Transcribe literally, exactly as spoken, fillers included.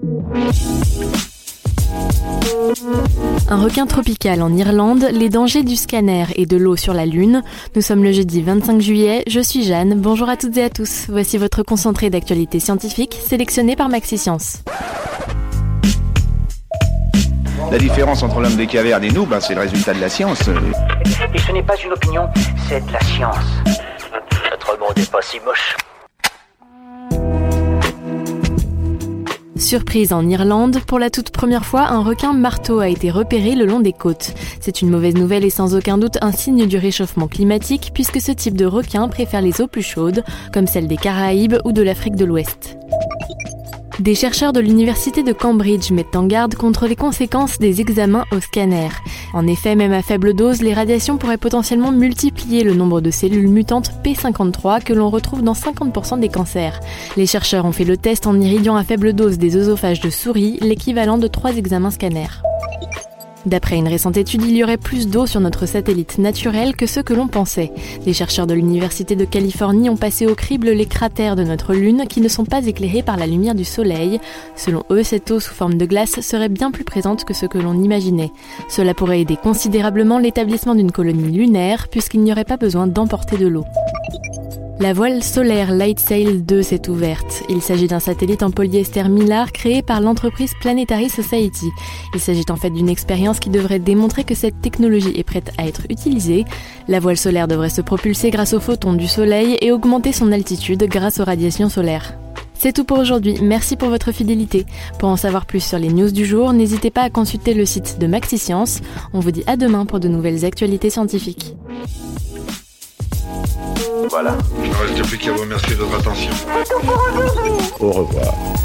Un requin tropical en Irlande, les dangers du scanner et de l'eau sur la Lune. Nous sommes le jeudi vingt-cinq juillet, je suis Jeanne, bonjour à toutes et à tous. Voici votre concentré d'actualité scientifique sélectionné par Maxi-Science. La différence entre l'homme des cavernes et nous, ben, c'est le résultat de la science. Et ce n'est pas une opinion, c'est de la science. Notre monde n'est pas si moche. Surprise en Irlande, pour la toute première fois, un requin marteau a été repéré le long des côtes. C'est une mauvaise nouvelle et sans aucun doute un signe du réchauffement climatique puisque ce type de requin préfère les eaux plus chaudes, comme celles des Caraïbes ou de l'Afrique de l'Ouest. Des chercheurs de l'université de Cambridge mettent en garde contre les conséquences des examens au scanner. En effet, même à faible dose, les radiations pourraient potentiellement multiplier le nombre de cellules mutantes P cinquante-trois que l'on retrouve dans cinquante pour cent des cancers. Les chercheurs ont fait le test en irradiant à faible dose des œsophages de souris, l'équivalent de trois examens scanner. D'après une récente étude, il y aurait plus d'eau sur notre satellite naturel que ce que l'on pensait. Des chercheurs de l'Université de Californie ont passé au crible les cratères de notre Lune qui ne sont pas éclairés par la lumière du Soleil. Selon eux, cette eau sous forme de glace serait bien plus présente que ce que l'on imaginait. Cela pourrait aider considérablement l'établissement d'une colonie lunaire puisqu'il n'y aurait pas besoin d'emporter de l'eau. La voile solaire LightSail deux s'est ouverte. Il s'agit d'un satellite en polyester mylar créé par l'entreprise Planetary Society. Il s'agit en fait d'une expérience qui devrait démontrer que cette technologie est prête à être utilisée. La voile solaire devrait se propulser grâce aux photons du soleil et augmenter son altitude grâce aux radiations solaires. C'est tout pour aujourd'hui, merci pour votre fidélité. Pour en savoir plus sur les news du jour, n'hésitez pas à consulter le site de Maxi-Science. On vous dit à demain pour de nouvelles actualités scientifiques. Voilà. Il ne reste plus qu'à vous remercier de votre attention. Au revoir.